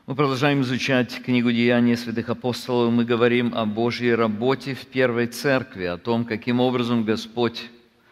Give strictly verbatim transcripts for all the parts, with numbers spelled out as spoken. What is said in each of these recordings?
Мы продолжаем изучать книгу «Деяния святых апостолов». Мы говорим о Божьей работе в первой церкви, о том, каким образом Господь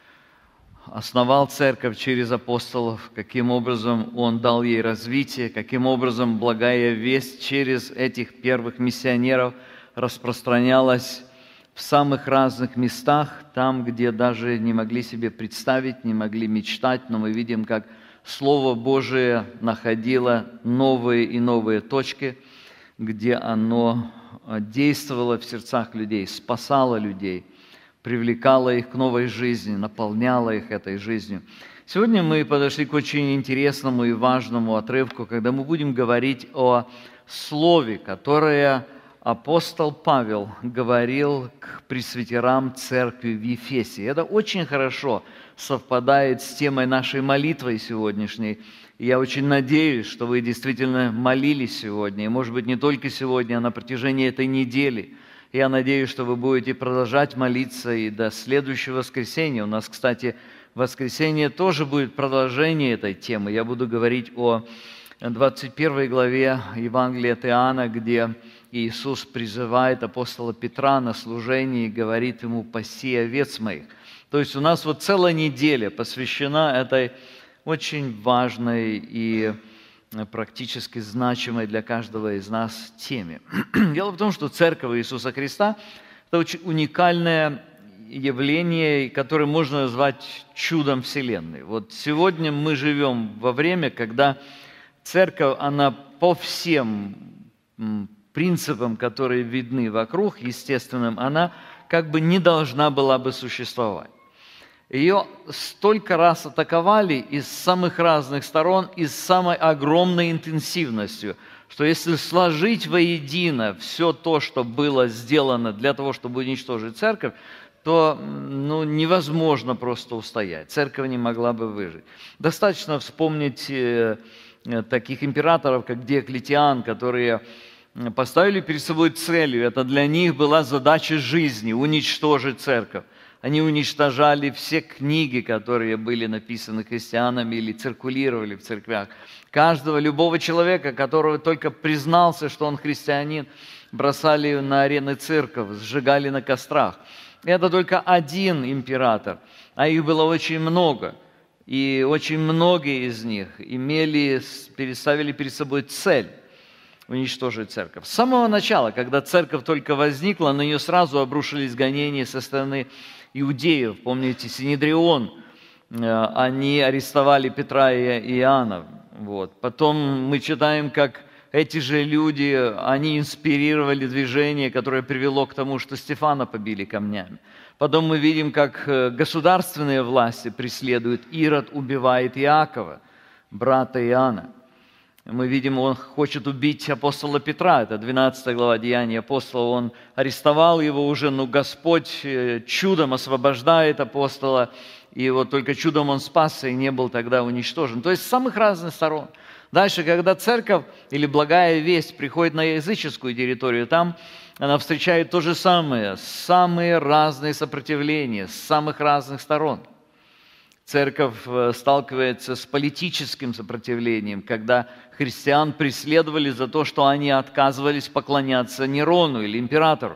основал церковь через апостолов, каким образом Он дал ей развитие, каким образом благая весть через этих первых миссионеров распространялась в самых разных местах, там, где даже не могли себе представить, не могли мечтать, но мы видим, как Слово Божие находило новые и новые точки, где оно действовало в сердцах людей, спасало людей, привлекало их к новой жизни, наполняло их этой жизнью. Сегодня мы подошли к очень интересному и важному отрывку, когда мы будем говорить о слове, которое апостол Павел говорил к пресвитерам церкви в Ефесе. Это очень хорошо совпадает с темой нашей молитвы сегодняшней. И я очень надеюсь, что вы действительно молились сегодня, и, может быть, не только сегодня, а на протяжении этой недели. Я надеюсь, что вы будете продолжать молиться и до следующего воскресенья. У нас, кстати, в воскресенье тоже будет продолжение этой темы. Я буду говорить о двадцать первой главе Евангелия от Иоанна, где Иисус призывает апостола Петра на служение и говорит ему: «Паси овец моих». То есть у нас вот целая неделя посвящена этой очень важной и практически значимой для каждого из нас теме. Дело в том, что Церковь Иисуса Христа – это очень уникальное явление, которое можно назвать чудом Вселенной. Вот сегодня мы живем во время, когда Церковь, она по всем принципам, которые видны вокруг, естественным, она как бы не должна была бы существовать. Ее столько раз атаковали из самых разных сторон и с самой огромной интенсивностью, что если сложить воедино все то, что было сделано для того, чтобы уничтожить церковь, то ну, невозможно просто устоять. Церковь не могла бы выжить. Достаточно вспомнить э, таких императоров, как Диоклетиан, которые поставили перед собой целью, это для них была задача жизни – уничтожить церковь. Они уничтожали все книги, которые были написаны христианами или циркулировали в церквях. Каждого, любого человека, которого только признался, что он христианин, бросали на арены церковь, сжигали на кострах. Это только один император, а их было очень много. И очень многие из них имели, переставили перед собой цель уничтожить церковь. С самого начала, когда церковь только возникла, на нее сразу обрушились гонения со стороны иудеев. Помните, Синедрион, они арестовали Петра и Иоанна. Вот. Потом мы читаем, как эти же люди, они инспирировали движение, которое привело к тому, что Стефана побили камнями. Потом мы видим, как государственные власти преследуют. Ирод убивает Иакова, брата Иоанна. Мы видим, он хочет убить апостола Петра, это двенадцатая глава Деяний апостола, он арестовал его уже, но Господь чудом освобождает апостола, и вот только чудом он спасся и не был тогда уничтожен. То есть с самых разных сторон. Дальше, когда церковь или благая весть приходит на языческую территорию, там она встречает то же самое, самые разные сопротивления с самых разных сторон. Церковь сталкивается с политическим сопротивлением, когда христиан преследовали за то, что они отказывались поклоняться Нерону или императору.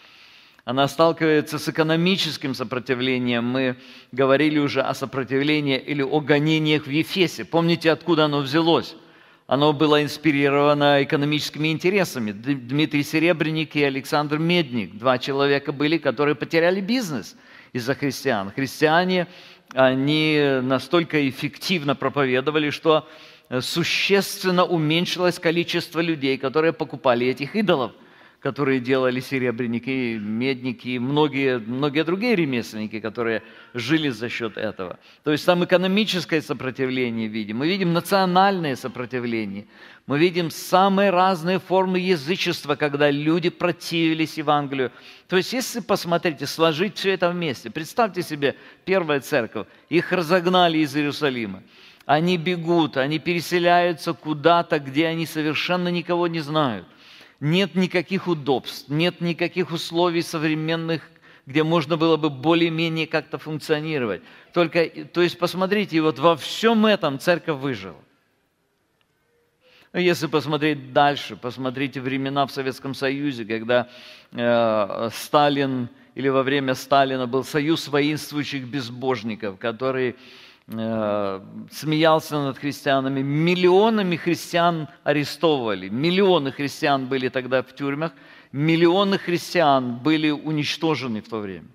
Она сталкивается с экономическим сопротивлением. Мы говорили уже о сопротивлении или о гонениях в Ефесе. Помните, откуда оно взялось? Оно было инспирировано экономическими интересами. Дмитрий Серебренник и Александр Медник, два человека были, которые потеряли бизнес из-за христиан. Христиане, они настолько эффективно проповедовали, что существенно уменьшилось количество людей, которые покупали этих идолов, которые делали серебряники, медники и многие, многие другие ремесленники, которые жили за счет этого. То есть там экономическое сопротивление видим, мы видим национальное сопротивление, мы видим самые разные формы язычества, когда люди противились Евангелию. То есть если посмотрите, сложить все это вместе, представьте себе, первая церковь, их разогнали из Иерусалима. Они бегут, они переселяются куда-то, где они совершенно никого не знают. Нет никаких удобств, нет никаких условий современных, где можно было бы более-менее как-то функционировать. Только, то есть посмотрите, вот во всем этом церковь выжила. Если посмотреть дальше, посмотрите времена в Советском Союзе, когда э, Сталин или во время Сталина был союз воинствующих безбожников, который э, смеялся над христианами. Миллионами христиан арестовывали, миллионы христиан были тогда в тюрьмах, миллионы христиан были уничтожены в то время.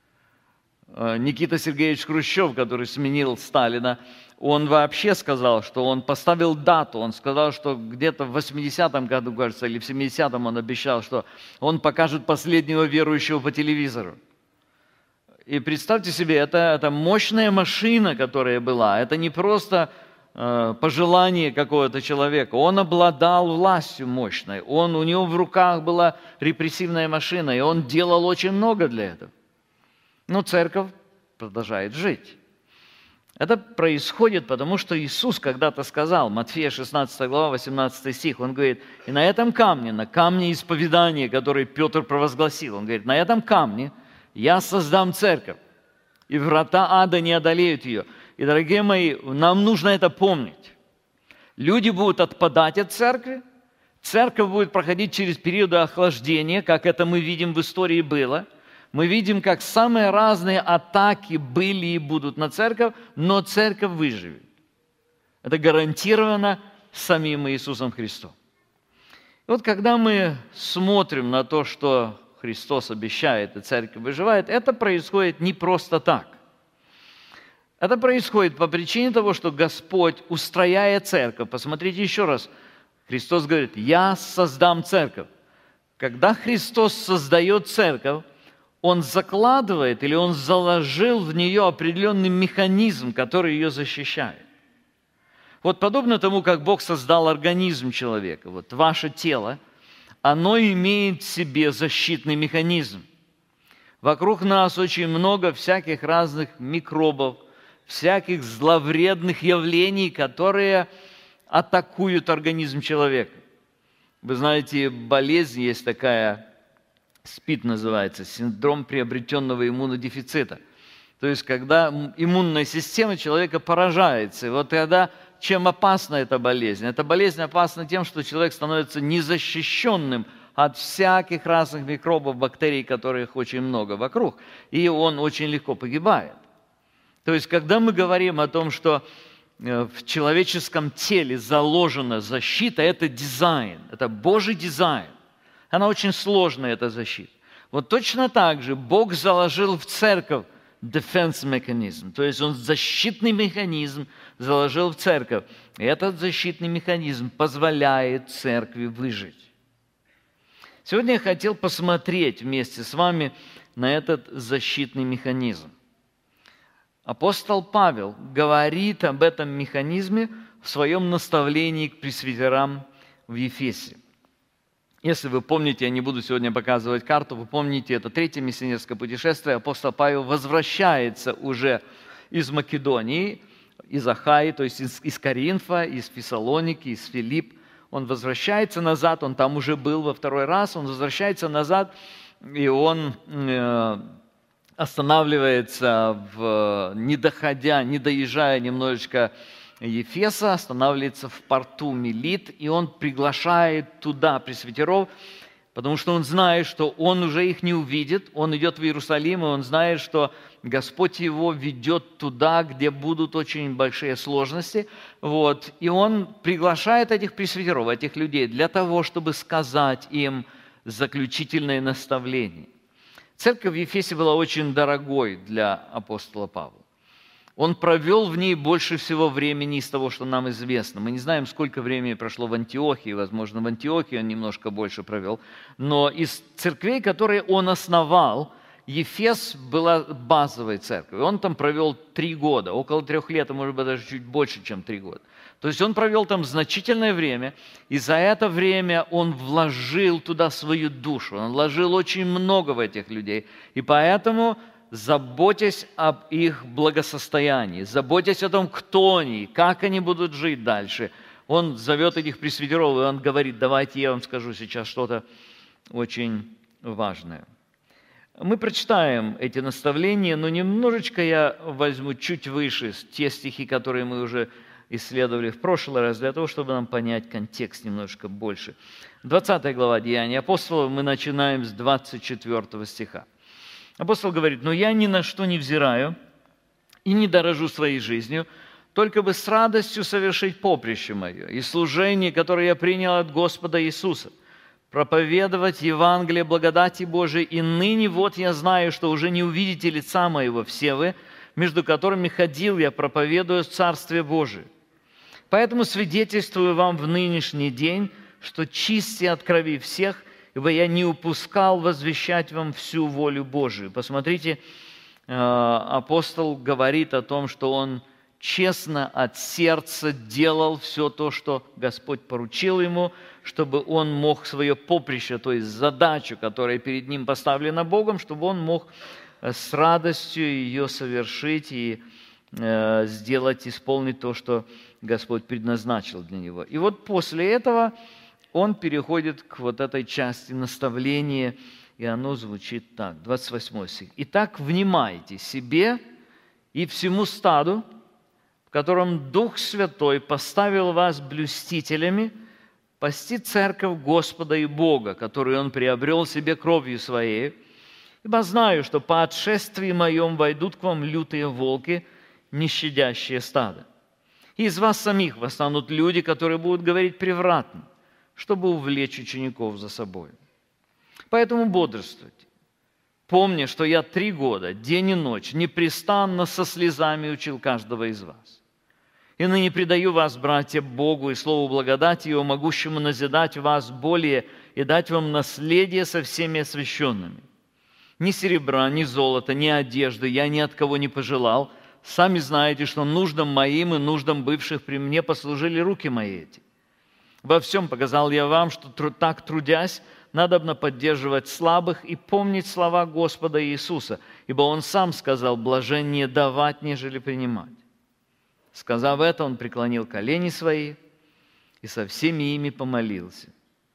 Никита Сергеевич Хрущев, который сменил Сталина, он вообще сказал, что он поставил дату, он сказал, что где-то в восьмидесятом году, кажется, или в семидесятом он обещал, что он покажет последнего верующего по телевизору. И представьте себе, это, это мощная машина, которая была, это не просто э, пожелание какого-то человека, он обладал властью мощной, он, у него в руках была репрессивная машина, и он делал очень много для этого. Но церковь продолжает жить. Это происходит, потому что Иисус когда-то сказал, Матфея шестнадцатая глава, восемнадцатый стих, Он говорит, и на этом камне, на камне исповедания, который Петр провозгласил, Он говорит, на этом камне я создам церковь, и врата ада не одолеют ее. И, дорогие мои, нам нужно это помнить. Люди будут отпадать от церкви, церковь будет проходить через периоды охлаждения, как это мы видим в истории было. Мы видим, как самые разные атаки были и будут на церковь, но церковь выживет. Это гарантировано самим Иисусом Христом. И вот когда мы смотрим на то, что Христос обещает, и церковь выживает, это происходит не просто так. Это происходит по причине того, что Господь, устрояя церковь, посмотрите еще раз, Христос говорит, «Я создам церковь». Когда Христос создает церковь, Он закладывает или Он заложил в нее определенный механизм, который ее защищает. Вот подобно тому, как Бог создал организм человека, вот ваше тело, оно имеет в себе защитный механизм. Вокруг нас очень много всяких разных микробов, всяких зловредных явлений, которые атакуют организм человека. Вы знаете, болезнь есть такая, СПИД называется, синдром приобретенного иммунодефицита. То есть, когда иммунная система человека поражается. И вот тогда, чем опасна эта болезнь? Эта болезнь опасна тем, что человек становится незащищенным от всяких разных микробов, бактерий, которых очень много вокруг. И он очень легко погибает. То есть, когда мы говорим о том, что в человеческом теле заложена защита, это дизайн, это Божий дизайн. Она очень сложная, эта защита. Вот точно так же Бог заложил в церковь defense механизм, то есть Он защитный механизм заложил в церковь. И этот защитный механизм позволяет церкви выжить. Сегодня я хотел посмотреть вместе с вами на этот защитный механизм. Апостол Павел говорит об этом механизме в своем наставлении к пресвитерам в Ефесе. Если вы помните, я не буду сегодня показывать карту, вы помните, это третье миссионерское путешествие, апостол Павел возвращается уже из Македонии, из Ахаи, то есть из, из Коринфа, из Фессалоники, из Филипп. Он возвращается назад, он там уже был во второй раз, он возвращается назад, и он э, останавливается, в, не доходя, не доезжая немножечко Ефеса, останавливается в порту Милит, и он приглашает туда пресвитеров, потому что он знает, что он уже их не увидит, он идет в Иерусалим, и он знает, что Господь его ведет туда, где будут очень большие сложности. Вот. И он приглашает этих пресвитеров, этих людей, для того, чтобы сказать им заключительное наставление. Церковь в Ефесе была очень дорогой для апостола Павла. Он провел в ней больше всего времени из того, что нам известно. Мы не знаем, сколько времени прошло в Антиохии. Возможно, в Антиохии он немножко больше провел. Но из церквей, которые он основал, Ефес была базовой церковью. Он там провел три года, около трех лет, а может быть даже чуть больше, чем три года. То есть он провел там значительное время, и за это время он вложил туда свою душу. Он вложил очень много в этих людей. И поэтому, заботясь об их благосостоянии, заботясь о том, кто они, как они будут жить дальше, он зовет этих пресвитеров, и он говорит: давайте я вам скажу сейчас что-то очень важное. Мы прочитаем эти наставления, но немножечко я возьму чуть выше те стихи, которые мы уже исследовали в прошлый раз, для того, чтобы нам понять контекст немножко больше. двадцатая глава Деяний апостолов, мы начинаем с двадцать четвёртого стиха. Апостол говорит: «Но я ни на что не взираю и не дорожу своей жизнью, только бы с радостью совершить поприще мое и служение, которое я принял от Господа Иисуса, проповедовать Евангелие благодати Божией, и ныне вот я знаю, что уже не увидите лица моего все вы, между которыми ходил я, проповедуя Царствие Божие. Поэтому свидетельствую вам в нынешний день, что чисти от крови всех, ибо я не упускал возвещать вам всю волю Божию». Посмотрите, апостол говорит о том, что он честно от сердца делал все то, что Господь поручил ему, чтобы он мог свое поприще, то есть задачу, которая перед ним поставлена Богом, чтобы он мог с радостью ее совершить и э, сделать, исполнить то, что Господь предназначил для него. И вот после этого он переходит к вот этой части наставления, и оно звучит так, двадцать восьмой стих. «Итак, внимайте себе и всему стаду, в котором Дух Святой поставил вас блюстителями, пасти церковь Господа и Бога, которую Он приобрел себе кровью Своей. Ибо знаю, что по отшествии моем войдут к вам лютые волки, не щадящие стадо. И из вас самих восстанут люди, которые будут говорить превратно, чтобы увлечь учеников за собой. Поэтому бодрствуйте. Помни, что я три года, день и ночь, непрестанно со слезами учил каждого из вас. И ныне предаю вас, братья, Богу и Слову благодати Его, могущему назидать вас более и дать вам наследие со всеми освященными. Ни серебра, ни золота, ни одежды я ни от кого не пожелал. Сами знаете, что нуждам моим и нуждам бывших при мне послужили руки мои эти. Во всем показал я вам, что так трудясь, надобно поддерживать слабых и помнить слова Господа Иисуса, ибо Он сам сказал: блаженнее давать, нежели принимать. Сказав это, Он преклонил колени свои и со всеми ими помолился.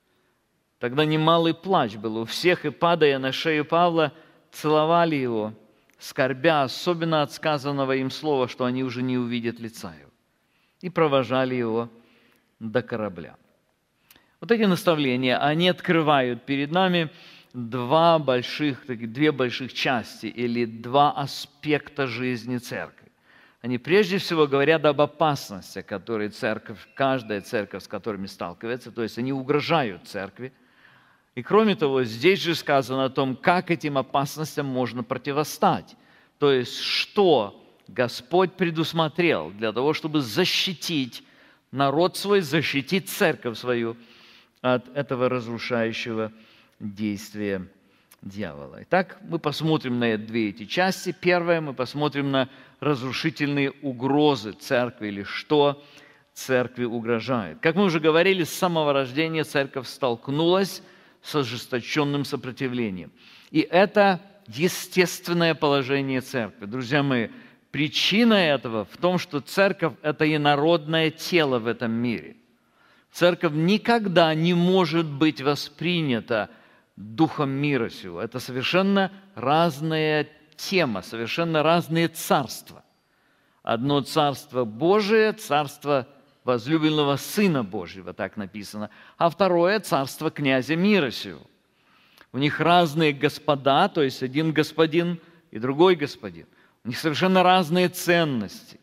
Тогда немалый плач был у всех, и, падая на шею Павла, целовали его, скорбя особенно от сказанного им слова, что они уже не увидят лица его, и провожали его до корабля. Вот эти наставления, они открывают перед нами два больших, две больших части или два аспекта жизни церкви. Они прежде всего говорят об опасностях, которые церковь, каждая церковь, с которыми сталкивается, то есть они угрожают церкви. И кроме того, здесь же сказано о том, как этим опасностям можно противостать. То есть, что Господь предусмотрел для того, чтобы защитить народ свой, защитить церковь свою от этого разрушающего действия дьявола. Итак, мы посмотрим на две эти части. Первое, мы посмотрим на разрушительные угрозы церкви, или что церкви угрожает. Как мы уже говорили, с самого рождения церковь столкнулась с ожесточенным сопротивлением. И это естественное положение церкви. Друзья мои, причина этого в том, что церковь – это инородное тело в этом мире. Церковь никогда не может быть воспринята духом мира сего. Это совершенно разная тема, совершенно разные царства. Одно царство Божие, царство возлюбленного Сына Божьего, так написано, а второе царство князя мира сего. У них разные господа, то есть один господин и другой господин. У них совершенно разные ценности.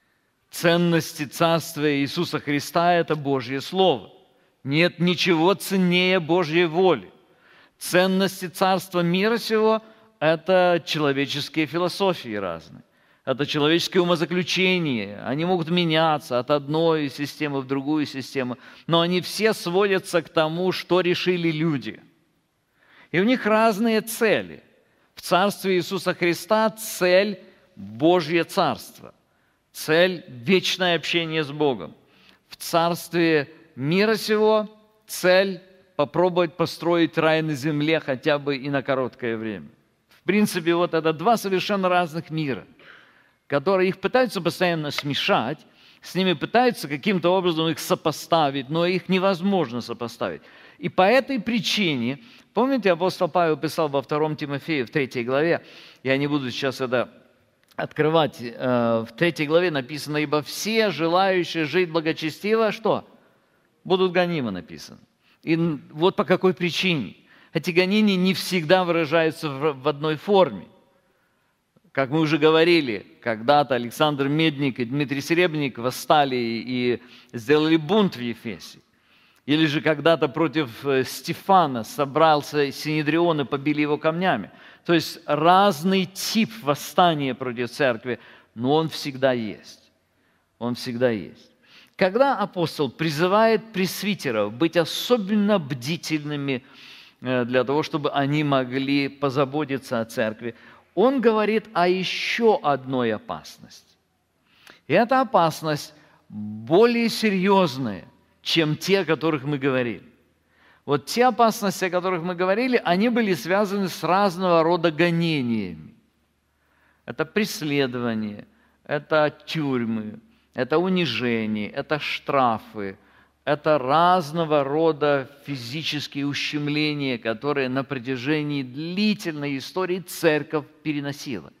Ценности царства Иисуса Христа – это Божье Слово. Нет ничего ценнее Божьей воли. Ценности царства мира сего – это человеческие философии разные. Это человеческие умозаключения. Они могут меняться от одной системы в другую систему, но они все сводятся к тому, что решили люди. И у них разные цели. В царстве Иисуса Христа цель – Божье царство. Цель – вечное общение с Богом. В царстве мира сего цель – попробовать построить рай на земле хотя бы и на короткое время. В принципе, вот это два совершенно разных мира, которые их пытаются постоянно смешать, с ними пытаются каким-то образом их сопоставить, но их невозможно сопоставить. И по этой причине, помните, апостол Павел писал во втором Тимофею, в третьей главе, я не буду сейчас это открывать, в третьей главе написано: «Ибо все желающие жить благочестиво, что? Будут гонимы», написано. И вот по какой причине. Эти гонения не всегда выражаются в одной форме. Как мы уже говорили, когда-то Александр Медник и Дмитрий Серебряник восстали и сделали бунт в Ефесе. Или же когда-то против Стефана собрался Синедрион и побили его камнями. То есть разный тип восстания против церкви, но он всегда есть. Он всегда есть. Когда апостол призывает пресвитеров быть особенно бдительными для того, чтобы они могли позаботиться о церкви, он говорит о еще одной опасности. И эта опасность более серьезная, чем те, о которых мы говорили. Вот те опасности, о которых мы говорили, они были связаны с разного рода гонениями. Это преследование, это тюрьмы, это унижение, это штрафы, это разного рода физические ущемления, которые на протяжении длительной истории церковь переносила.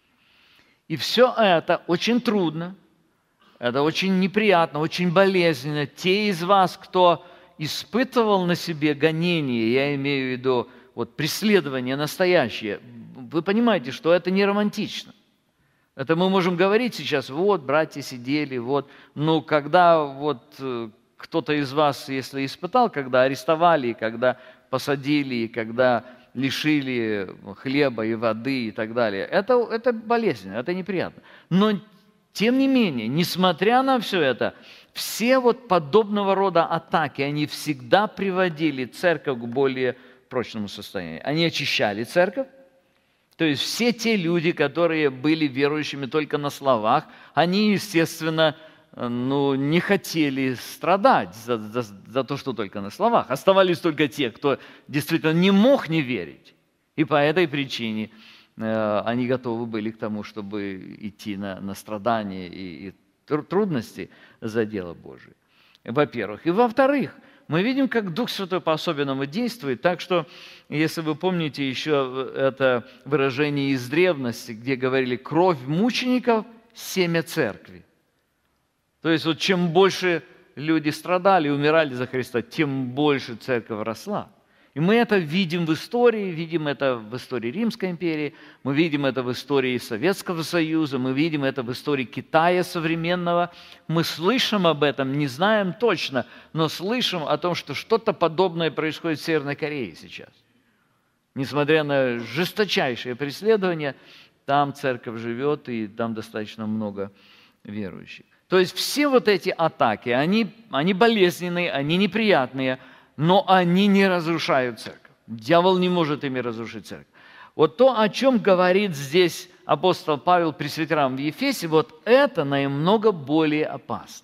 И все это очень трудно, это очень неприятно, очень болезненно. Те из вас, кто испытывал на себе гонения, я имею в виду вот, преследование настоящее, вы понимаете, что это не романтично. Это мы можем говорить сейчас: вот, братья сидели, вот. Но когда вот кто-то из вас, если испытал, когда арестовали, когда посадили, когда лишили хлеба и воды и так далее, это, это болезненно, это неприятно. Но тем не менее, несмотря на все это, все вот подобного рода атаки, они всегда приводили церковь к более прочному состоянию. Они очищали церковь. То есть все те люди, которые были верующими только на словах, они, естественно, ну, не хотели страдать за, за, за то, что только на словах. Оставались только те, кто действительно не мог не верить. И по этой причине э, они готовы были к тому, чтобы идти на, на страдания и, и трудности за дело Божие. Во-первых. И во-вторых, мы видим, как Дух Святой по-особенному действует. Так что, если вы помните еще это выражение из древности, где говорили: «Кровь мучеников – семя церкви». То есть, вот чем больше люди страдали и умирали за Христа, тем больше церковь росла. И мы это видим в истории, видим это в истории Римской империи, мы видим это в истории Советского Союза, мы видим это в истории Китая современного. Мы слышим об этом, не знаем точно, но слышим о том, что что-то подобное происходит в Северной Корее сейчас. Несмотря на жесточайшее преследование, там церковь живет, и там достаточно много верующих. То есть все вот эти атаки, они, они болезненные, они неприятные, но они не разрушают церковь. Дьявол не может ими разрушить церковь. Вот то, о чем говорит здесь апостол Павел пресвитерам в Ефесе, вот это намного более опасно.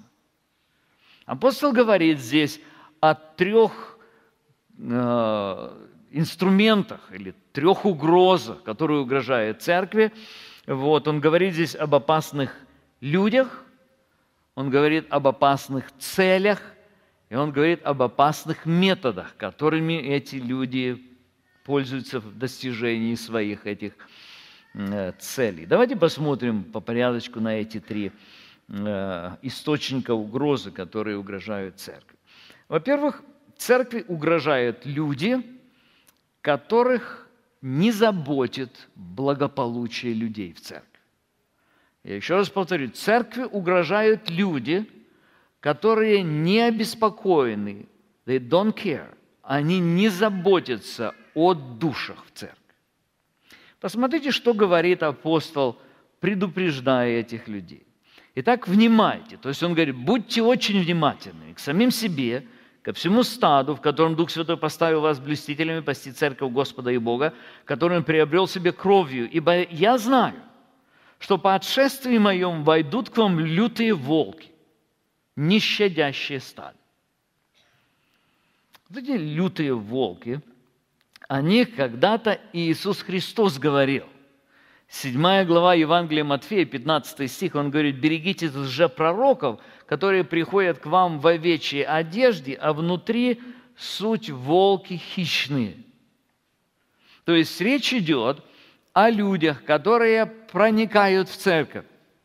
Апостол говорит здесь о трех э, инструментах или трех угрозах, которые угрожают церкви. Вот, он говорит здесь об опасных людях, он говорит об опасных целях, и он говорит об опасных методах, которыми эти люди пользуются в достижении своих этих э, целей. Давайте посмотрим по порядочку на эти три э, источника угрозы, которые угрожают церкви. Во-первых, церкви угрожают люди, которых не заботит благополучие людей в церкви. Я еще раз повторю, церкви угрожают люди, которые не обеспокоены, they don't care, они не заботятся о душах в церкви. Посмотрите, что говорит апостол, предупреждая этих людей. Итак, внимайте, то есть он говорит: будьте очень внимательны к самим себе, ко всему стаду, в котором Дух Святой поставил вас блюстителями пасти церковь Господа и Бога, которую Он приобрел себе кровью, ибо я знаю, что по отшествии моем войдут к вам лютые волки, не щадящие стадо. Вот эти лютые волки, о них когда-то Иисус Христос говорил. Седьмая глава Евангелия Матфея, пятнадцатый стих, он говорит: «Берегитесь лжепророков, которые приходят к вам в овечьей одежде, а внутри суть волки хищные». То есть речь идет о людях, которые проникают в церковь.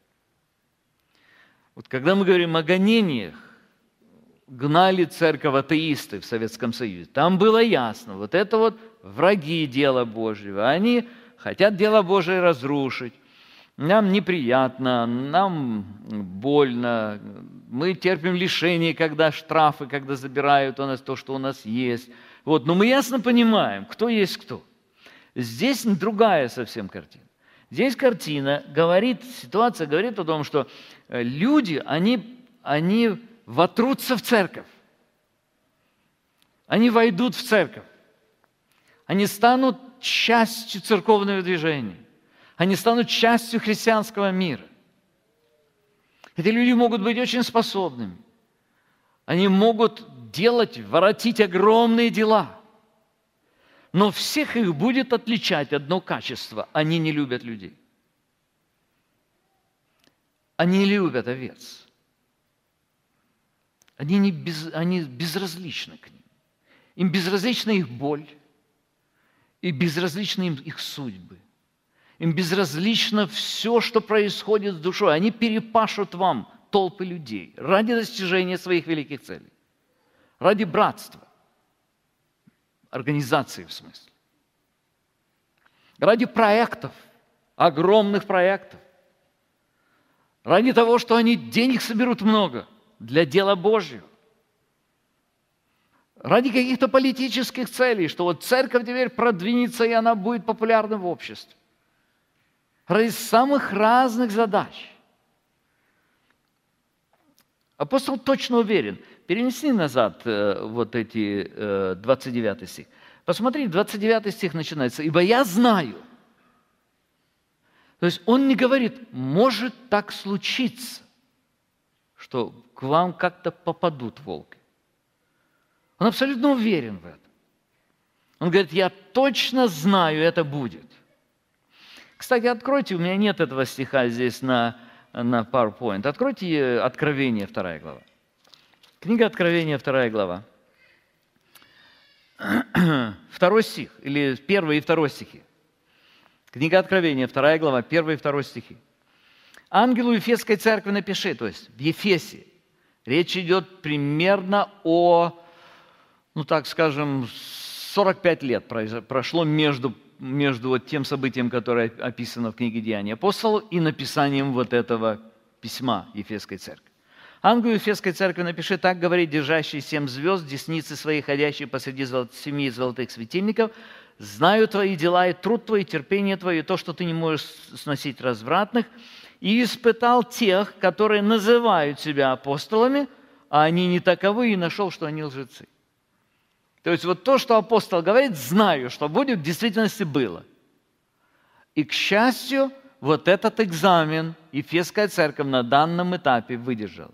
Вот когда мы говорим о гонениях, гнали церковь атеисты в Советском Союзе, там было ясно, вот это вот враги дела Божьего, они хотят дело Божие разрушить, нам неприятно, нам больно, мы терпим лишения, когда штрафы, когда забирают у нас то, что у нас есть. Вот, но мы ясно понимаем, кто есть кто. Здесь другая совсем картина. Здесь картина говорит, ситуация говорит о том, что люди, они, они вотрутся в церковь. Они войдут в церковь. Они станут частью церковного движения. Они станут частью христианского мира. Эти люди могут быть очень способными. Они могут делать, воротить огромные дела. Но всех их будет отличать одно качество. Они не любят людей. Они не любят овец. Они, не без, они безразличны к ним. Им безразлична их боль. И безразличны им их судьбы. Им безразлично все, что происходит с душой. Они перепашут вам толпы людей ради достижения своих великих целей. Ради братства. Организации в смысле. Ради проектов. Огромных проектов. Ради того, что они денег соберут много для дела Божьего. Ради каких-то политических целей, что вот церковь теперь продвинется, и она будет популярна в обществе. Ради самых разных задач. Апостол точно уверен. Перенеси назад э, вот эти э, двадцать девятый стих. Посмотри, двадцать девятый стих начинается. «Ибо я знаю». То есть он не говорит, может так случиться, что к вам как-то попадут волки. Он абсолютно уверен в этом. Он говорит, я точно знаю, это будет. Кстати, откройте, у меня нет этого стиха здесь на, на PowerPoint. Откройте Откровение, вторая глава. Книга Откровения, вторая глава. Второй стих, или первый и второй стихи. Книга Откровения, вторая глава, первый и второй стихи. «Ангелу Ефесской церкви напиши», то есть в Ефесе. Речь идет примерно о, ну так скажем, сорок пять лет прошло между, между вот тем событием, которое описано в книге Деяний апостолов, и написанием вот этого письма Ефесской церкви. «Ангелу Ефесской церкви напиши, так говорит держащий семь звезд, десницы свои, ходящие посреди семи золотых светильников, знаю твои дела и труд твой, и терпение твое, и то, что ты не можешь сносить развратных, и испытал тех, которые называют себя апостолами, а они не таковы, и нашел, что они лжецы». То есть вот то, что апостол говорит, знаю, что будет, в действительности было. И, к счастью, вот этот экзамен Ефесская церковь на данном этапе выдержала.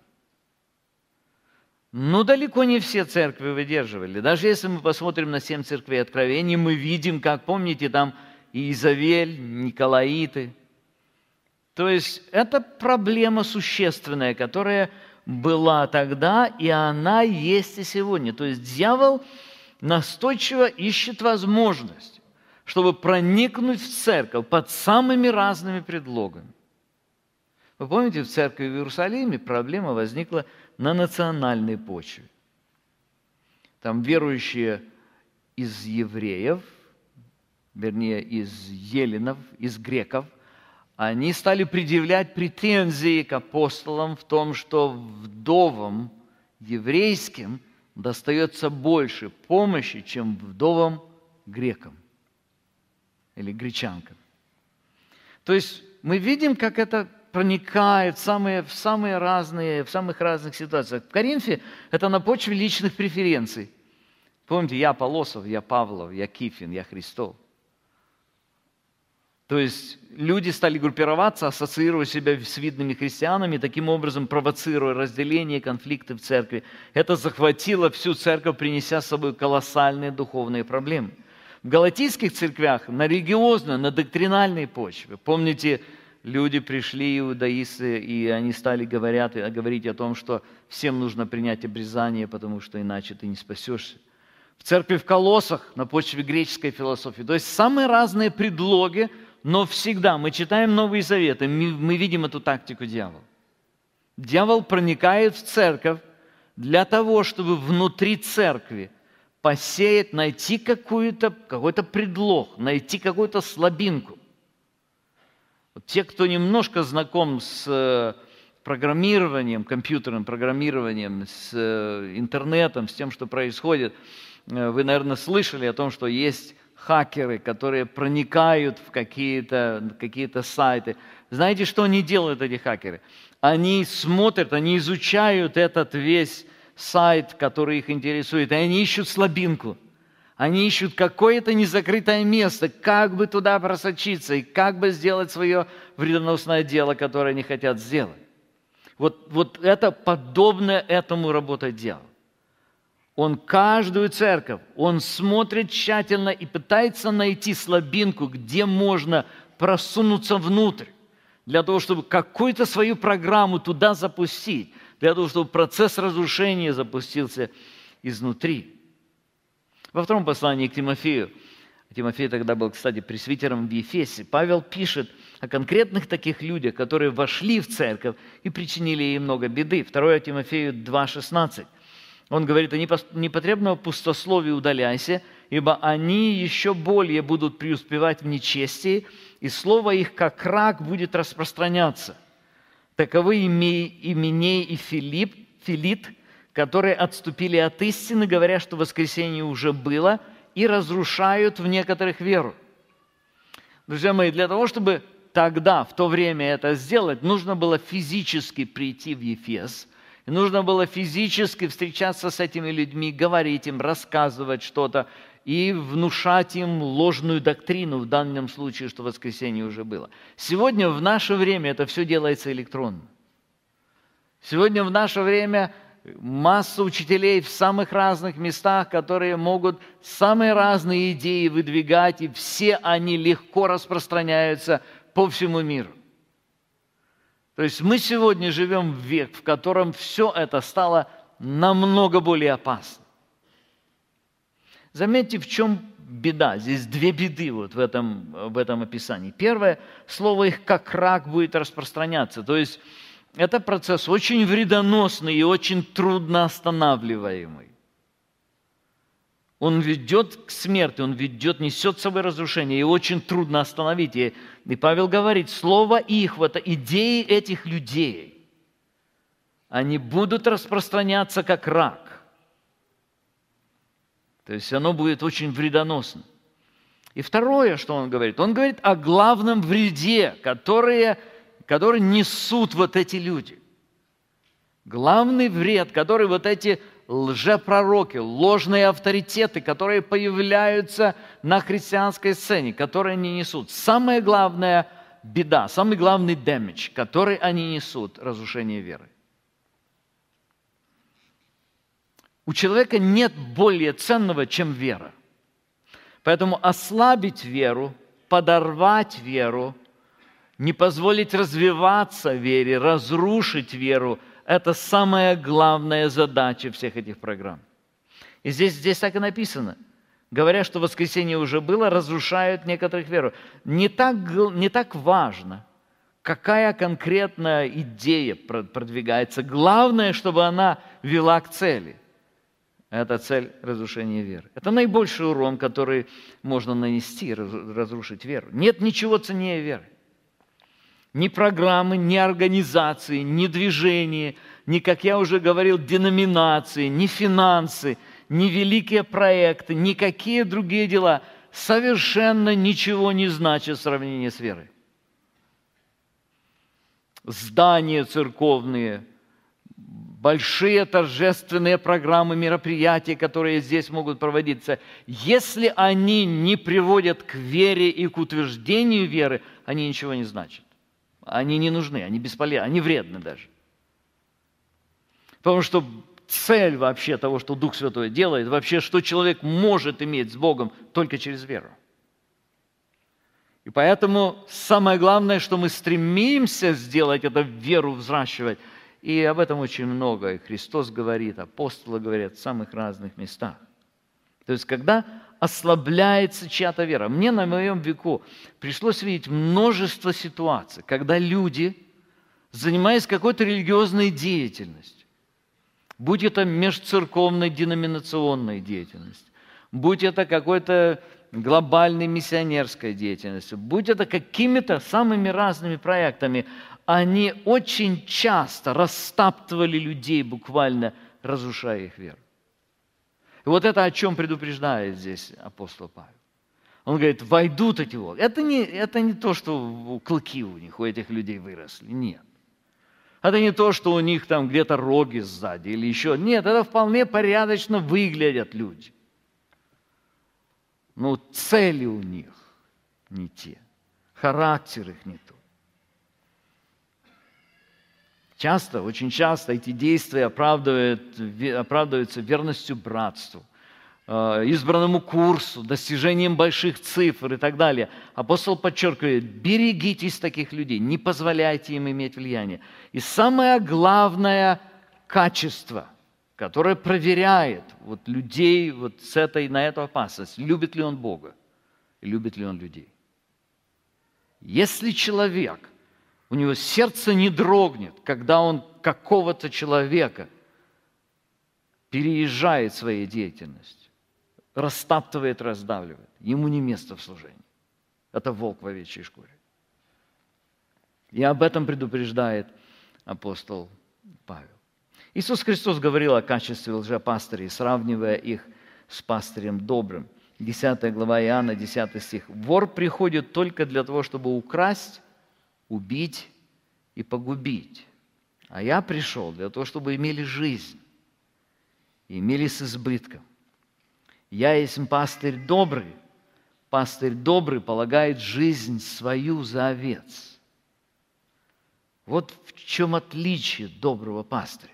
Но далеко не все церкви выдерживали. Даже если мы посмотрим на семь церквей Откровений, мы видим, как, помните, там Иезавель, Николаиты. То есть это проблема существенная, которая была тогда, и она есть и сегодня. То есть дьявол настойчиво ищет возможность, чтобы проникнуть в церковь под самыми разными предлогами. Вы помните, в церкви в Иерусалиме проблема возникла на национальной почве. Там верующие из евреев, вернее, из еленов, из греков, они стали предъявлять претензии к апостолам в том, что вдовам еврейским достается больше помощи, чем вдовам грекам или гречанкам. То есть мы видим, как это проникает в самые, в самые разные, в самых разных ситуациях. В Коринфе это на почве личных преференций. Помните, я Полосов, я Павлов, я Кифин, я Христов. То есть люди стали группироваться, ассоциируя себя с видными христианами, таким образом провоцируя разделение, конфликты в церкви. Это захватило всю церковь, принеся с собой колоссальные духовные проблемы. В галатийских церквях на религиозной, на доктринальной почве, помните, люди пришли, иудаисты, и они стали говорят, говорить о том, что всем нужно принять обрезание, потому что иначе ты не спасешься. В церкви в Колоссах на почве греческой философии. То есть самые разные предлоги, Но всегда мы читаем Новый Завет, и мы, мы видим эту тактику дьявола. Дьявол проникает в церковь для того, чтобы внутри церкви посеять, найти какую-то, какой-то предлог, найти какую-то слабинку. Вот те, кто немножко знаком с программированием, компьютерным программированием, с интернетом, с тем, что происходит, вы, наверное, слышали о том, что есть хакеры, которые проникают в какие-то, какие-то сайты. Знаете, что они делают, эти хакеры? Они смотрят, они изучают этот весь сайт, который их интересует, и они ищут слабинку. Они ищут какое-то незакрытое место, как бы туда просочиться и как бы сделать свое вредоносное дело, которое они хотят сделать. Вот, вот это подобное этому работает дьявол. Он каждую церковь, он смотрит тщательно и пытается найти слабинку, где можно просунуться внутрь, для того, чтобы какую-то свою программу туда запустить, для того, чтобы процесс разрушения запустился изнутри. Во втором послании к Тимофею, Тимофей тогда был, кстати, пресвитером в Ефесе, Павел пишет о конкретных таких людях, которые вошли в церковь и причинили ей много беды. второе Тимофею два шестнадцать. Он говорит: «О непотребного пустословия удаляйся, ибо они еще более будут преуспевать в нечестии, и слово их, как рак, будет распространяться. Таковы Именей и Филипп, Филит, которые отступили от истины, говоря, что воскресение уже было, и разрушают в некоторых веру». Друзья мои, для того, чтобы тогда, в то время это сделать, нужно было физически прийти в Ефес, и нужно было физически встречаться с этими людьми, говорить им, рассказывать что-то и внушать им ложную доктрину, в данном случае, что воскресенье уже было. Сегодня, в наше время, это все делается электронно. Сегодня, в наше время, масса учителей в самых разных местах, которые могут самые разные идеи выдвигать, и все они легко распространяются по всему миру. То есть мы сегодня живем в век, в котором все это стало намного более опасно. Заметьте, в чем беда. Здесь две беды вот в этом, в этом описании. Первое, слово их как рак будет распространяться. То есть это процесс очень вредоносный и очень трудно останавливаемый. Он ведет к смерти, он ведет, несет с собой разрушение, и очень трудно остановить. И, и Павел говорит, слово их, вот идеи этих людей, они будут распространяться как рак. То есть оно будет очень вредоносно. И второе, что он говорит, он говорит о главном вреде, который, который несут вот эти люди. Главный вред, который вот эти лжепророки, ложные авторитеты, которые появляются на христианской сцене, которые они несут. Самая главная беда, самый главный дэмидж, который они несут, разрушение веры. У человека нет более ценного, чем вера. Поэтому ослабить веру, подорвать веру, не позволить развиваться вере, разрушить веру – это самая главная задача всех этих программ. И здесь, здесь так и написано. Говоря, что воскресенье уже было, разрушают некоторых веру. Не так, не так важно, какая конкретная идея продвигается. Главное, чтобы она вела к цели. Это цель разрушения веры. Это наибольший урон, который можно нанести, разрушить веру. Нет ничего ценнее веры. Ни программы, ни организации, ни движения, ни, как я уже говорил, деноминации, ни финансы, ни великие проекты, никакие другие дела совершенно ничего не значат в сравнении с верой. Здания церковные, большие торжественные программы, мероприятия, которые здесь могут проводиться, если они не приводят к вере и к утверждению веры, они ничего не значат. Они не нужны, они бесполезны, они вредны даже. Потому что цель вообще того, что Дух Святой делает, вообще, что человек может иметь с Богом только через веру. И поэтому самое главное, что мы стремимся сделать, это веру взращивать. И об этом очень много. И Христос говорит, апостолы говорят в самых разных местах. То есть, когда ослабляется чья-то вера. Мне на моем веку пришлось видеть множество ситуаций, когда люди, занимаясь какой-то религиозной деятельностью, будь это межцерковная деноминационная деятельность, будь это какой-то глобальной миссионерской деятельностью, будь это какими-то самыми разными проектами, они очень часто растаптывали людей, буквально разрушая их веру. И вот это о чем предупреждает здесь апостол Павел. Он говорит, войдут эти волки. Это не, это не то, что клыки у них, у этих людей выросли. Нет. Это не то, что у них там где-то роги сзади или еще. Нет, это вполне порядочно выглядят люди. Но цели у них не те. Характер их не тот. Часто, очень часто эти действия оправдывают, оправдываются верностью братству, избранному курсу, достижением больших цифр и так далее. Апостол подчеркивает, берегитесь таких людей, не позволяйте им иметь влияние. И самое главное качество, которое проверяет вот людей вот с этой, на эту опасность, любит ли он Бога, любит ли он людей. Если человек, у него сердце не дрогнет, когда он какого-то человека переезжает своей деятельностью, растаптывает, раздавливает, ему не место в служении. Это волк в овечьей шкуре. И об этом предупреждает апостол Павел. Иисус Христос говорил о качестве лжепастырей, сравнивая их с пастырем добрым. десятая глава Иоанна, десятый стих. «Вор приходит только для того, чтобы украсть, убить и погубить. А я пришел для того, чтобы имели жизнь, и имели с избытком. Я есть пастырь добрый. Пастырь добрый полагает жизнь свою за овец». Вот в чем отличие доброго пастыря.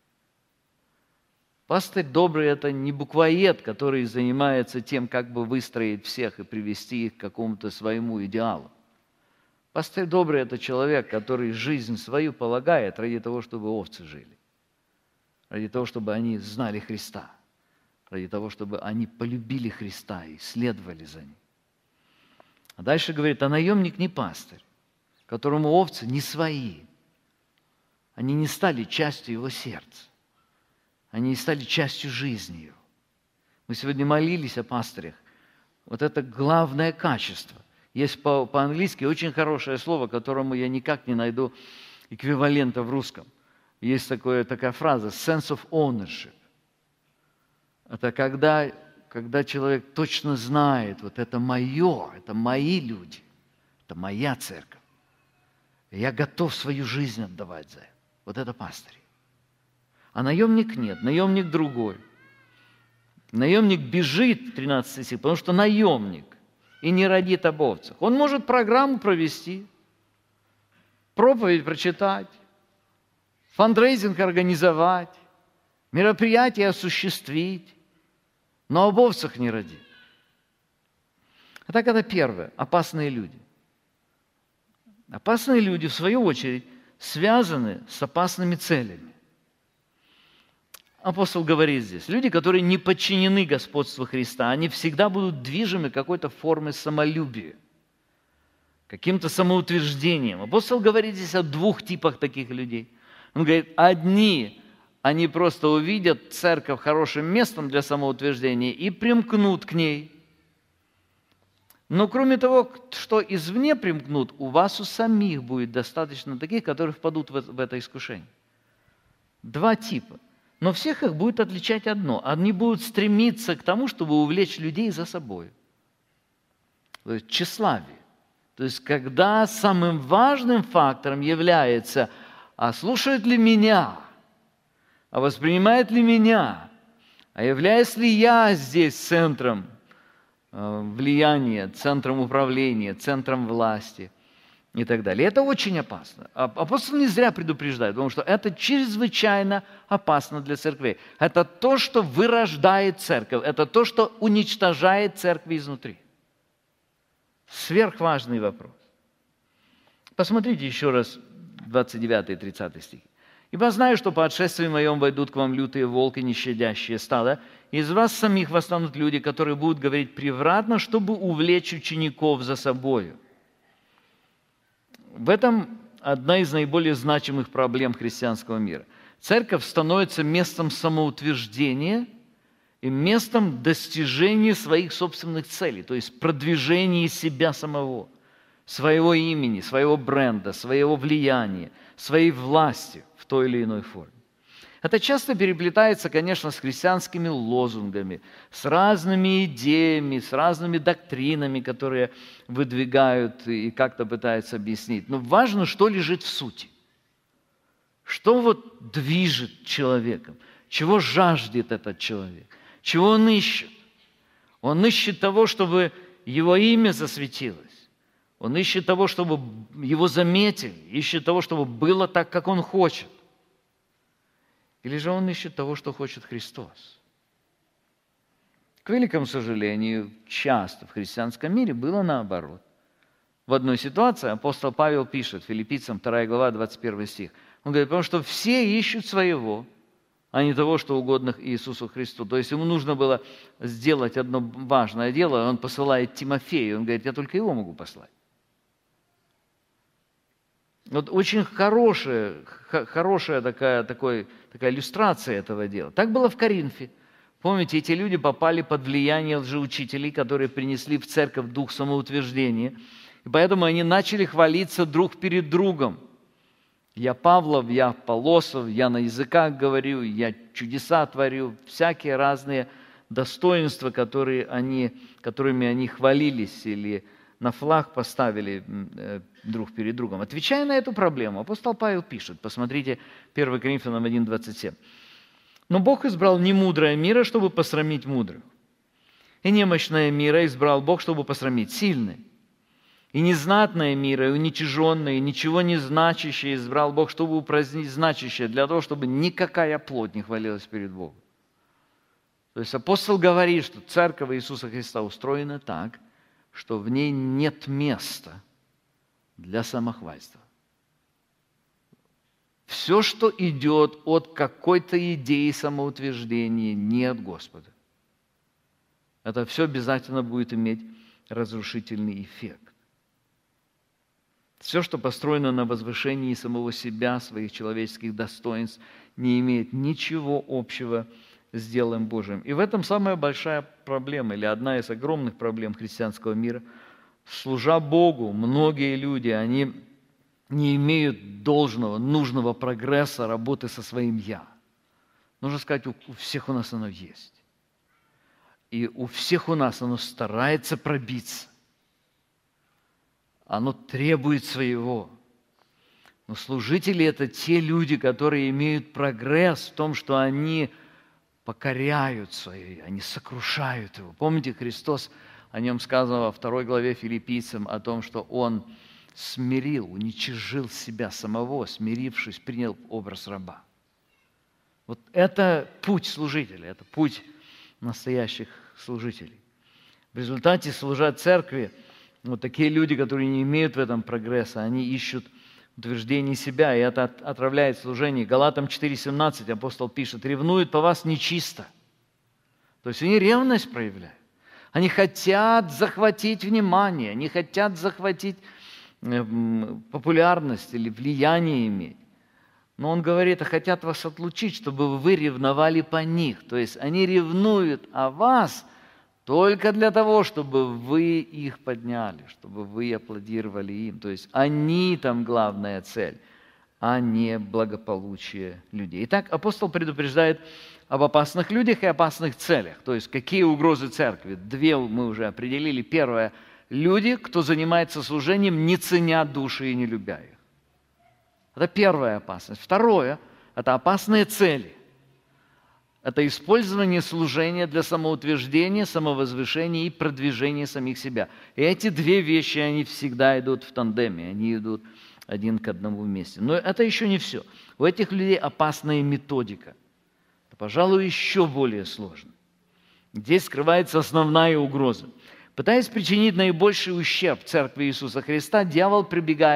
Пастырь добрый – это не буквоед, который занимается тем, как бы выстроить всех и привести их к какому-то своему идеалу. Пастырь добрый – это человек, который жизнь свою полагает ради того, чтобы овцы жили, ради того, чтобы они знали Христа, ради того, чтобы они полюбили Христа и следовали за Ним. А дальше говорит, а наемник не пастырь, которому овцы не свои. Они не стали частью его сердца. Они не стали частью жизни его. Мы сегодня молились о пастырях. Вот это главное качество. Есть по- по-английски очень хорошее слово, которому я никак не найду эквивалента в русском. Есть такое, такая фраза «sense of ownership». Это когда, когда человек точно знает, вот это мое, это мои люди, это моя церковь. И я готов свою жизнь отдавать за это. Вот это пастырь. А наемник нет, наемник другой. Наемник бежит, тринадцатый стих, потому что наемник и не родит об овцах. Он может программу провести, проповедь прочитать, фандрейзинг организовать, мероприятие осуществить, но об овцах не родит. А так это первое, опасные люди. Опасные люди, в свою очередь, связаны с опасными целями. Апостол говорит здесь, люди, которые не подчинены господству Христа, они всегда будут движимы какой-то формой самолюбия, каким-то самоутверждением. Апостол говорит здесь о двух типах таких людей. Он говорит, одни, они просто увидят церковь хорошим местом для самоутверждения и примкнут к ней. Но кроме того, что извне примкнут, у вас у самих будет достаточно таких, которые впадут в это, в это искушение. Два типа. Но всех их будет отличать одно. Они будут стремиться к тому, чтобы увлечь людей за собой. То есть тщеславие. То есть когда самым важным фактором является, а слушают ли меня, а воспринимают ли меня, а являюсь ли я здесь центром влияния, центром управления, центром власти и так далее. Это очень опасно. Апостол не зря предупреждает, потому что это чрезвычайно опасно для церквей. Это то, что вырождает церковь, это то, что уничтожает церкви изнутри. Сверхважный вопрос. Посмотрите еще раз двадцать девятый и тридцатый стих. Ибо знаю, что по отшествии моем войдут к вам лютые волки, не щадящие стада, и из вас самих восстанут люди, которые будут говорить превратно, чтобы увлечь учеников за собою». В этом одна из наиболее значимых проблем христианского мира. Церковь становится местом самоутверждения и местом достижения своих собственных целей, то есть продвижения себя самого, своего имени, своего бренда, своего влияния, своей власти в той или иной форме. Это часто переплетается, конечно, с христианскими лозунгами, с разными идеями, с разными доктринами, которые выдвигают и как-то пытаются объяснить. Но важно, что лежит в сути. Что вот движет человеком? Чего жаждет этот человек? Чего он ищет? Он ищет того, чтобы его имя засветилось. Он ищет того, чтобы его заметили, ищет того, чтобы было так, как он хочет. Или же он ищет того, что хочет Христос. К великому сожалению, часто в христианском мире было наоборот. В одной ситуации апостол Павел пишет, Филиппийцам вторая глава, двадцать первый стих. Он говорит, потому что все ищут своего, а не того, что угодно Иисусу Христу. То есть ему нужно было сделать одно важное дело, он посылает Тимофея, он говорит, я только его могу послать. Вот очень хорошая, хорошая такая, такой, такая иллюстрация этого дела. Так было в Коринфе. Помните, эти люди попали под влияние лжеучителей, которые принесли в церковь дух самоутверждения. И поэтому они начали хвалиться друг перед другом. Я Павлов, я Полосов, я на языках говорю, я чудеса творю. Всякие разные достоинства, которые они, которыми они хвалились или на флаг поставили друг перед другом. Отвечая на эту проблему, апостол Павел пишет, посмотрите, первое Коринфянам один, двадцать семь. «Но Бог избрал немудрое мира, чтобы посрамить мудрых, и немощное мира избрал Бог, чтобы посрамить сильное, и незнатное мира, и уничиженное, и ничего не значащее избрал Бог, чтобы упразднить значащее, для того, чтобы никакая плоть не хвалилась перед Богом». То есть апостол говорит, что церковь Иисуса Христа устроена так, что в ней нет места для самохвальства. Все, что идет от какой-то идеи самоутверждения, не от Господа. Это все обязательно будет иметь разрушительный эффект. Все, что построено на возвышении самого себя, своих человеческих достоинств, не имеет ничего общего с делом Божьим. И в этом самая большая проблема, или одна из огромных проблем христианского мира. Служа Богу, многие люди, они не имеют должного, нужного прогресса работы со своим «я». Нужно сказать, у, у всех у нас оно есть. И у всех у нас оно старается пробиться. Оно требует своего. Но служители – это те люди, которые имеют прогресс в том, что они покоряют свое, они сокрушают его. Помните, Христос, о нем сказано во второй главе Филиппийцам, о том, что Он смирил, уничижил себя самого, смирившись, принял образ раба. Вот это путь служителя, это путь настоящих служителей. В результате, служа церкви, вот такие люди, которые не имеют в этом прогресса, они ищут утверждение себя, и это отравляет служение. Галатам четыре семнадцать апостол пишет, ревнуют по вас нечисто. То есть они ревность проявляют. Они хотят захватить внимание, они хотят захватить популярность или влияние иметь. Но он говорит, а хотят вас отлучить, чтобы вы ревновали по них. То есть они ревнуют о вас только для того, чтобы вы их подняли, чтобы вы аплодировали им. То есть они там главная цель, а не благополучие людей. Итак, апостол предупреждает об опасных людях и опасных целях. То есть какие угрозы церкви? Две мы уже определили. Первое – люди, кто занимается служением, не ценя души и не любя их. Это первая опасность. Второе – это опасные цели. Это использование служения для самоутверждения, самовозвышения и продвижения самих себя. И эти две вещи, они всегда идут в тандеме, они идут один к одному вместе. Но это еще не все. У этих людей опасная методика. Это, пожалуй, еще более сложно. Здесь скрывается основная угроза. Пытаясь причинить наибольший ущерб Церкви Иисуса Христа, дьявол прибегает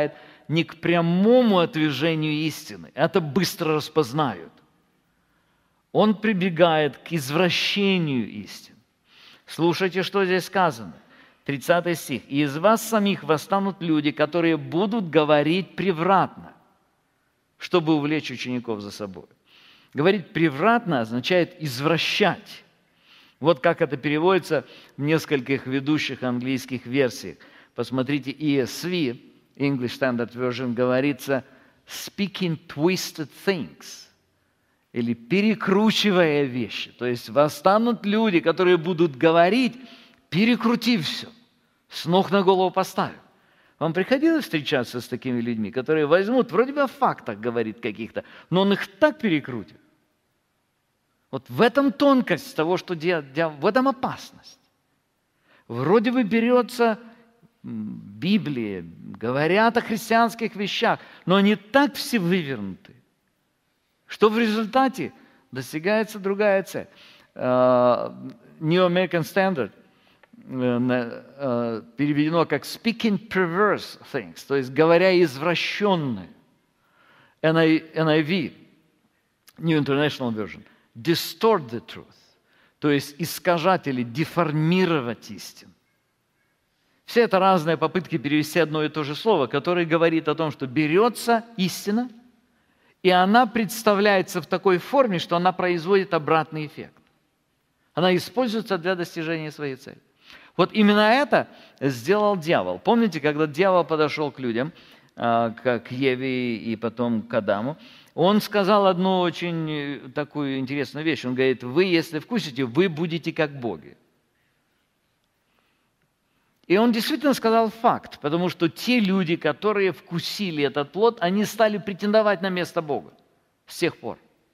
не к прямому отвержению истины. Это быстро распознают. Он прибегает к извращению истины. Слушайте, что здесь сказано. тридцатый стих. «И из вас самих восстанут люди, которые будут говорить превратно, чтобы увлечь учеников за собой». Говорить превратно означает извращать. Вот как это переводится в нескольких ведущих английских версиях. Посмотрите, и эс ви, English Standard Version, говорится «speaking twisted things», или «перекручивая вещи». То есть восстанут люди, которые будут говорить, перекрутив все, с ног на голову поставив. Вам приходилось встречаться с такими людьми, которые возьмут, вроде бы о фактах говорит каких-то, но он их так перекрутит. Вот в этом тонкость того, что делать, в этом опасность. Вроде бы берется Библия, говорят о христианских вещах, но они так все вывернуты, что в результате достигается другая цель. New American Standard переведено как speaking perverse things, то есть говоря извращенные. эн ай ви, New International Version, distort the truth, то есть искажать или деформировать истину. Все это разные попытки перевести одно и то же слово, которое говорит о том, что берется истина, и она представляется в такой форме, что она производит обратный эффект. Она используется для достижения своей цели. Вот именно это сделал дьявол. Помните, когда дьявол подошел к людям, к Еве и потом к Адаму, он сказал одну очень такую интересную вещь. Он говорит, вы, если вкусите, вы будете как боги. И он действительно сказал факт, потому что те люди, которые вкусили этот плод, они стали претендовать на место Бога с тех пор.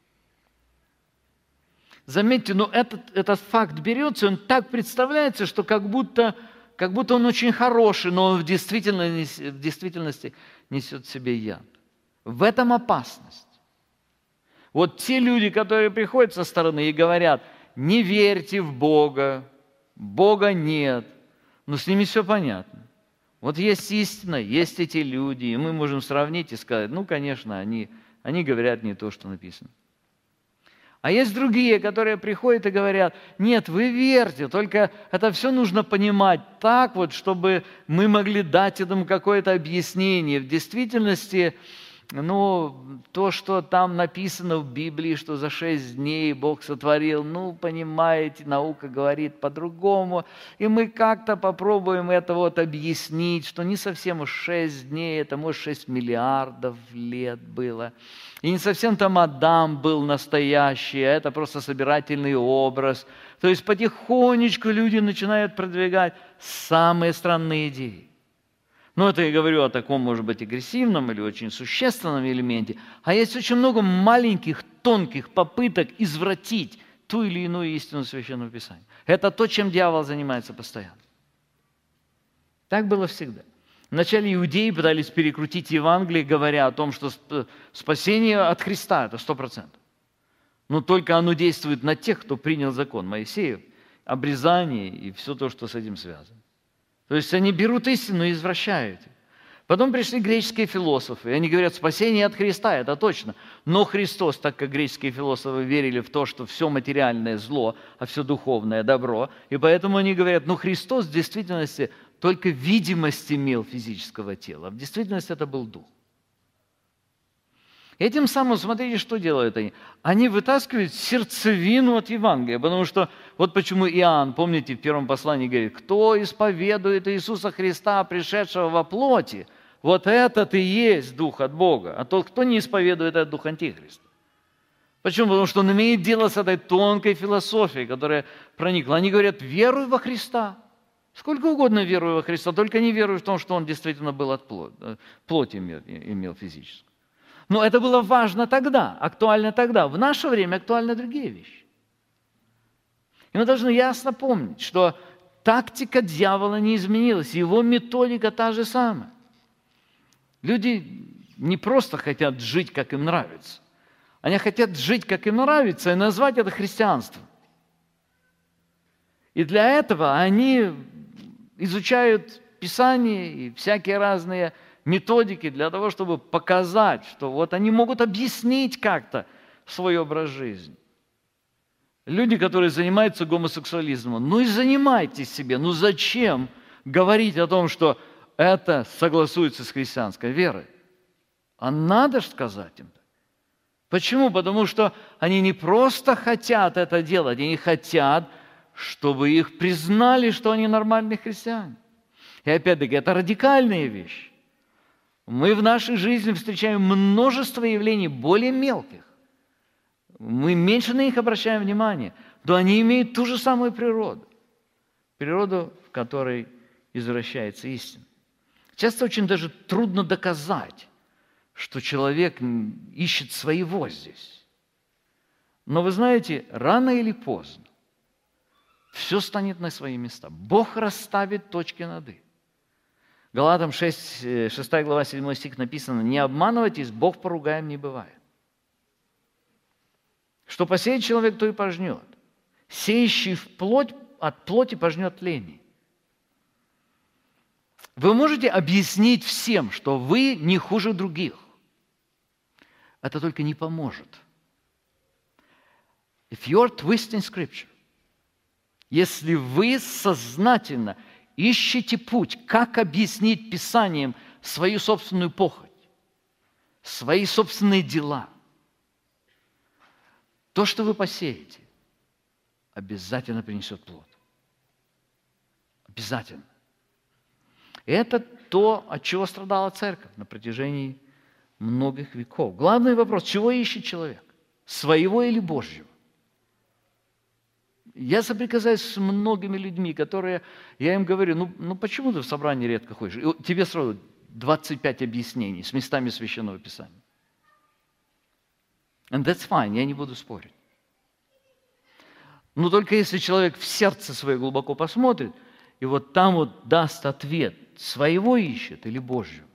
Заметьте, но этот, этот факт берется, он так представляется, что как будто, как будто он очень хороший, но он в действительности, в действительности несет в себе яд. В этом опасность. Вот те люди, которые приходят со стороны и говорят, не верьте в Бога, Бога нет, но с ними все понятно. Вот есть истина, есть эти люди, и мы можем сравнить и сказать, ну, конечно, они, они говорят не то, что написано. А есть другие, которые приходят и говорят, нет, вы верьте, только это все нужно понимать так вот, чтобы мы могли дать этому какое-то объяснение. В действительности, ну, то, что там написано в Библии, что за шесть дней Бог сотворил, ну, понимаете, наука говорит по-другому, и мы как-то попробуем это вот объяснить, что не совсем уж шесть дней, это, может, шесть миллиардов лет было. И не совсем там Адам был настоящий, а это просто собирательный образ. То есть потихонечку люди начинают продвигать самые странные идеи. Но это я говорю о таком, может быть, агрессивном или очень существенном элементе. А есть очень много маленьких, тонких попыток извратить ту или иную истину Священного Писания. Это то, чем дьявол занимается постоянно. Так было всегда. Вначале иудеи пытались перекрутить Евангелие, говоря о том, что спасение от Христа – это сто процентов. Но только оно действует на тех, кто принял закон Моисеев, обрезание и все то, что с этим связано. То есть они берут истину и извращают. Потом пришли греческие философы, и они говорят, спасение от Христа – это точно. Но Христос, так как греческие философы верили в то, что все материальное – зло, а все духовное – добро, и поэтому они говорят, ну Христос в действительности – только видимость имел физического тела. В действительности это был дух. Этим самым, смотрите, что делают они. Они вытаскивают сердцевину от Евангелия, потому что вот почему Иоанн, помните, в первом послании говорит, кто исповедует Иисуса Христа, пришедшего во плоти, вот этот и есть дух от Бога, а тот, кто не исповедует, это дух Антихриста. Почему? Потому что он имеет дело с этой тонкой философией, которая проникла. Они говорят, веруй во Христа. Сколько угодно верую во Христа, только не верую в том, что Он действительно был от плоти, плоть имел, имел физическую. Но это было важно тогда, актуально тогда. В наше время актуальны другие вещи. И мы должны ясно помнить, что тактика дьявола не изменилась, его методика та же самая. Люди не просто хотят жить, как им нравится. Они хотят жить, как им нравится, и назвать это христианством. И для этого они изучают Писание и всякие разные методики для того, чтобы показать, что вот они могут объяснить как-то свой образ жизни. Люди, которые занимаются гомосексуализмом, ну и занимайтесь себе, ну зачем говорить о том, что это согласуется с христианской верой? А надо же сказать им. Почему? Потому что они не просто хотят это делать, они хотят, чтобы их признали, что они нормальные христиане. И опять-таки, это радикальные вещи. Мы в нашей жизни встречаем множество явлений более мелких. Мы меньше на них обращаем внимание, но они имеют ту же самую природу. Природу, в которой извращается истина. Часто очень даже трудно доказать, что человек ищет своего здесь. Но вы знаете, рано или поздно все станет на свои места. Бог расставит точки над «и». Галатам шесть, шестая глава, седьмой стих написано: «Не обманывайтесь, Бог поругаем не бывает». Что посеет человек, то и пожнет. Сеющий в плоть, от плоти пожнет тление. Вы можете объяснить всем, что вы не хуже других. Это только не поможет. If you're twisting scripture, если вы сознательно ищете путь, как объяснить Писанием свою собственную похоть, свои собственные дела, то, что вы посеете, обязательно принесет плод. Обязательно. Это то, от чего страдала церковь на протяжении многих веков. Главный вопрос: чего ищет человек? Своего или Божьего? Я соприкасаюсь с многими людьми, которые, я им говорю: ну, ну почему ты в собрании редко ходишь? И тебе сразу двадцать пять объяснений с местами Священного Писания. And that's fine, я не буду спорить. Но только если человек в сердце свое глубоко посмотрит, и вот там вот даст ответ, своего ищет или Божьего.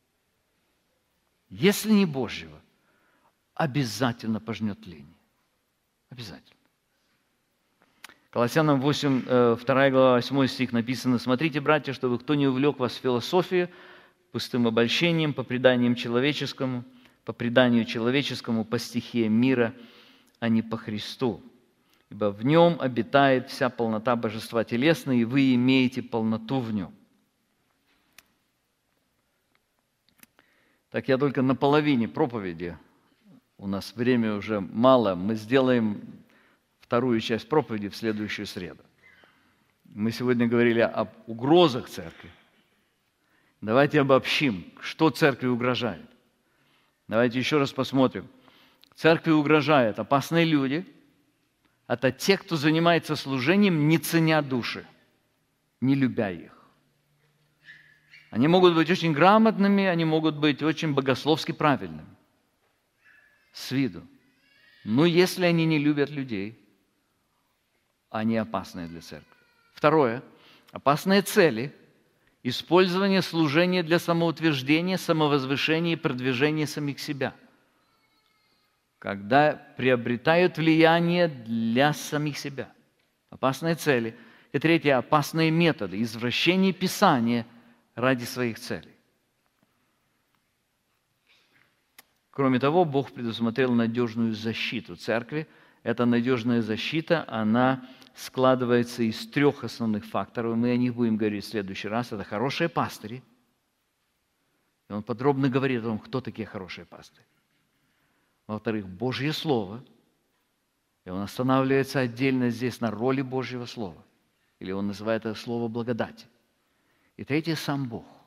Если не Божьего, обязательно пожнет тление. Обязательно. Колоссянам восемь, вторая глава, восьмой стих написано: «Смотрите, братья, чтобы кто не увлек вас в философию, пустым обольщением, по преданиям человеческому, по преданию человеческому, по стихиям мира, а не по Христу. Ибо в нем обитает вся полнота божества телесной, и вы имеете полноту в нем». Так, я только на половине проповеди. У нас время уже мало. Мы сделаем вторую часть проповеди в следующую среду. Мы сегодня говорили об угрозах церкви. Давайте обобщим, что церкви угрожает. Давайте еще раз посмотрим. Церкви угрожают опасные люди. Это те, кто занимается служением, не ценя души, не любя их. Они могут быть очень грамотными, они могут быть очень богословски правильными с виду. Но если они не любят людей, они опасны для церкви. Второе. Опасные цели. Использование служения для самоутверждения, самовозвышения и продвижения самих себя. Когда приобретают влияние для самих себя. Опасные цели. И третье. Опасные методы. Извращение Писания ради своих целей. Кроме того, Бог предусмотрел надежную защиту церкви. Эта надежная защита, она складывается из трех основных факторов. Мы о них будем говорить в следующий раз. Это хорошие пастыри. И он подробно говорит о том, кто такие хорошие пастыри. Во-вторых, Божье Слово. И он останавливается отдельно здесь на роли Божьего Слова. Или он называет это Слово благодати. И третье, сам Бог.